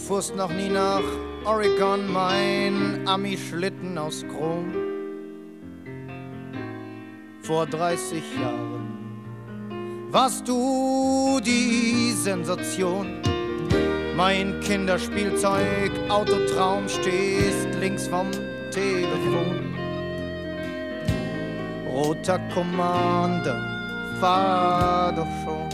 fuhrst noch nie nach Oregon, mein Ami-Schlitten aus Chrom. Vor 30 Jahren warst du die Sensation. Mein Kinderspielzeug, Autotraum, stehst links vom Telefon. Roter Commander, fahr doch schon.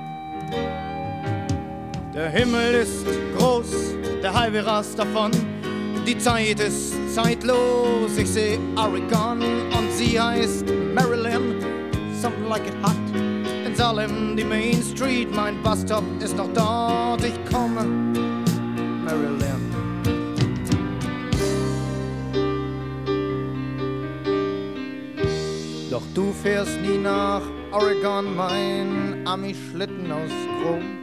Der Himmel ist groß, der Highway rast davon. Die Zeit ist zeitlos, ich seh Oregon und sie heißt Marilyn, something like it hot. In Salem, die Main Street, mein Busstop ist noch dort, ich komme, Marilyn. Doch du fährst nie nach Oregon, mein Ami-Schlitten aus Chrom.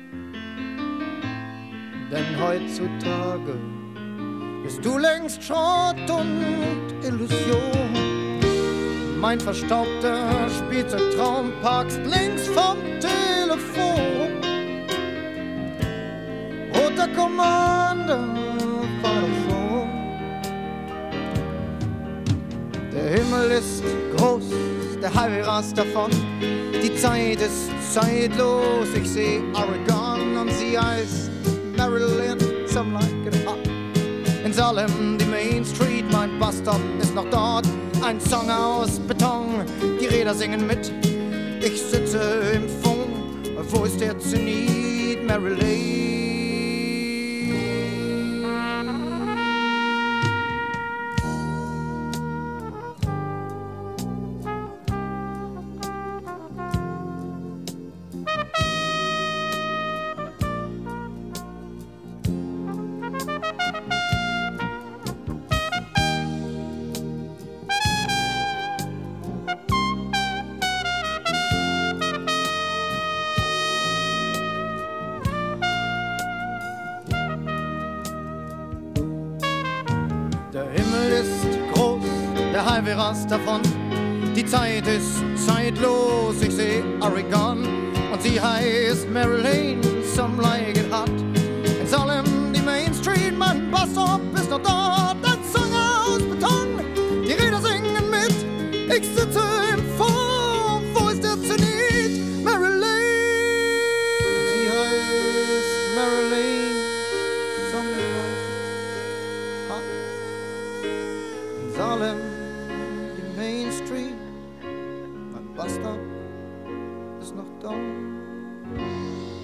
Denn heutzutage bist du längst Schrott und Illusion. Mein verstaubter Spielzeugtraum parkst links vom Telefon. Roter Commander, fahr doch schon. Der Himmel ist groß, der Highway rast davon. Die Zeit ist zeitlos, ich seh Oregon und sie heißt Marilyn, some like it hot. In Salem, die Main Street, mein Busstop ist noch dort. Ein Song aus Beton, die Räder singen mit. Ich sitze im Funk, wo ist der Zenit, Marilyn? Highway rast davon, die Zeit ist zeitlos, ich seh Oregon und sie heißt Marilyn, some like it hot. In Salem, die Main Street, mein Busstop ist noch dort, ein Song aus Beton, die Räder singen mit, ich sitze im Funk, wo ist der Zenit, Marilyn? Sie heißt Marilyn, some like it hot. In Salem, Main Street, mein Busstop ist noch da.